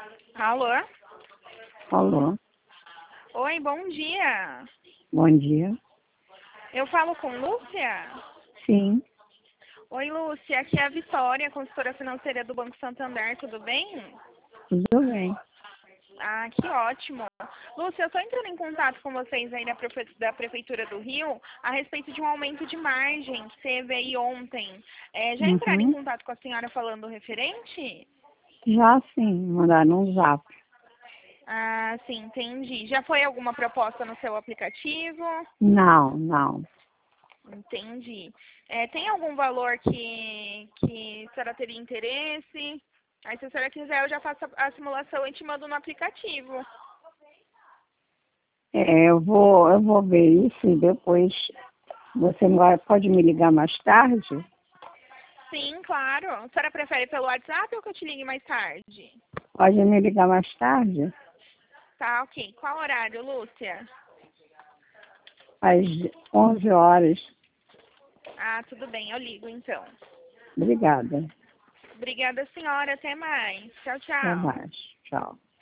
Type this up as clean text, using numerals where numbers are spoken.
Alô? Alô, Oi, bom dia. bom dia. Eu falo com Lúcia? Sim, Oi, Lúcia. Aqui é a Vitória, consultora financeira do Banco Santander. Tudo bem? tudo bem. Ah, que ótimo. Lúcia, eu estou entrando em contato com vocês aí da Prefeitura do Rio a respeito de um aumento de margem que teve aí ontem. Já entraram em Uhum. contato com a senhora falando referente? Já sim, mandaram um zap. Ah, sim, entendi. Já foi alguma proposta no seu aplicativo? Não. Entendi. Tem algum valor que a senhora teria interesse? Aí, se a senhora quiser, eu já faço a simulação e te mando no aplicativo. Eu vou ver isso e depois pode me ligar mais tarde? Sim, claro. A senhora prefere pelo WhatsApp ou que eu te ligue mais tarde? Pode me ligar mais tarde? Tá, ok. Qual horário, Lúcia? Às 11 horas. Ah, tudo bem, eu ligo então. Obrigada. Obrigada, senhora. Até mais. Tchau, Até tchau. mais. Tchau.